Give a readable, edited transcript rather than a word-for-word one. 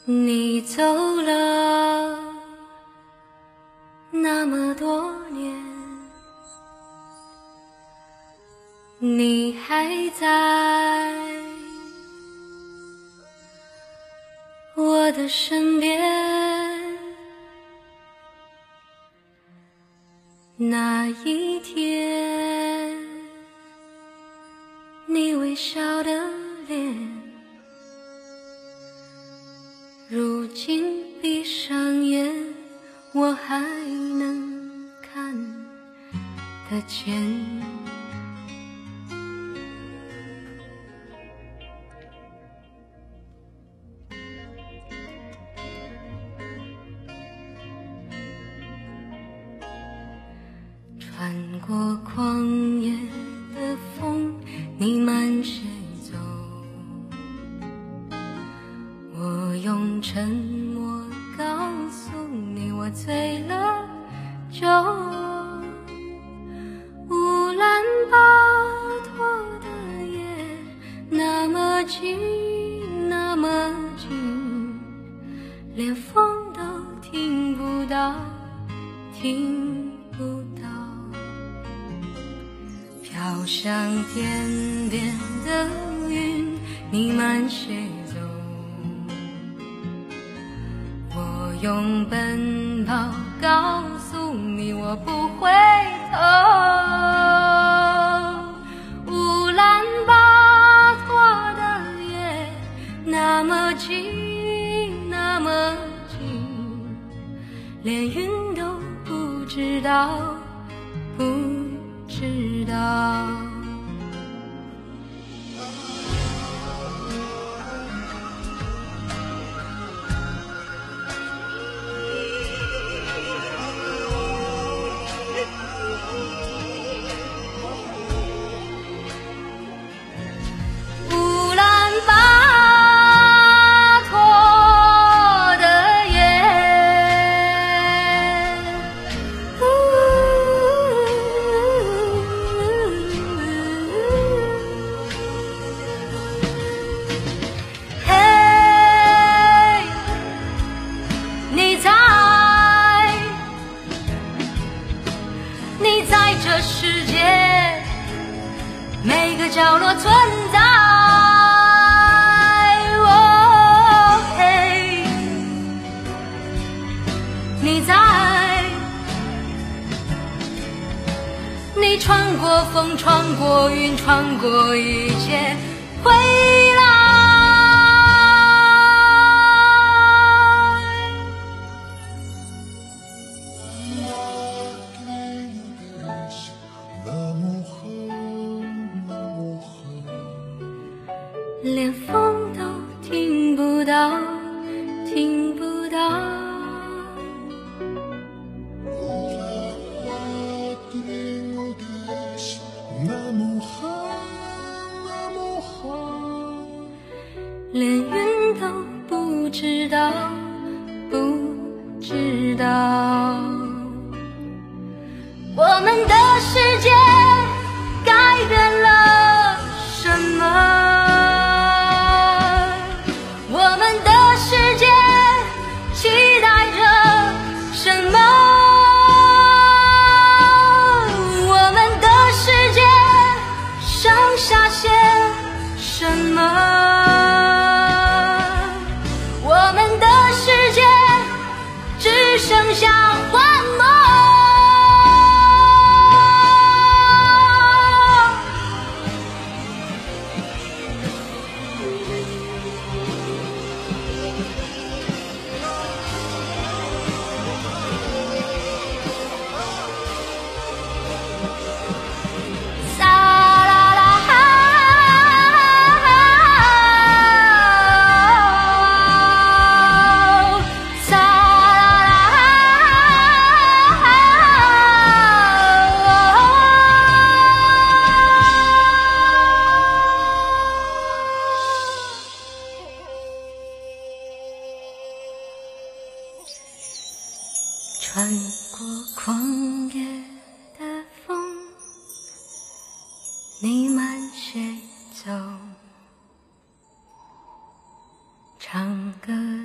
你走了那么多年，你还在我的身边。那一天，你微笑的脸，如今闭上眼，我还能看得见。穿过旷野的风，你瞒谁走？我用沉默告诉你，我醉了酒。乌兰巴托的夜，那么近，那么近，连风都听不到，听不到。飘向天边的云，你瞒谁走？我用奔跑告诉你，我不回头。乌兰巴托的夜，那么近，那么近，连云都不知道，不知道。乌兰巴托的夜，嘿，你在这世界每个角落存在。哦，嘿，你在，你穿过风，穿过云，穿过一切，回来。连风都听不到，听不到。连云都不知道，不知道。我们的世界改变了什么？期待着什么？我们的世界剩下些什么？我们的世界只剩下幻梦。穿过旷野的风，你瞒谁走？唱歌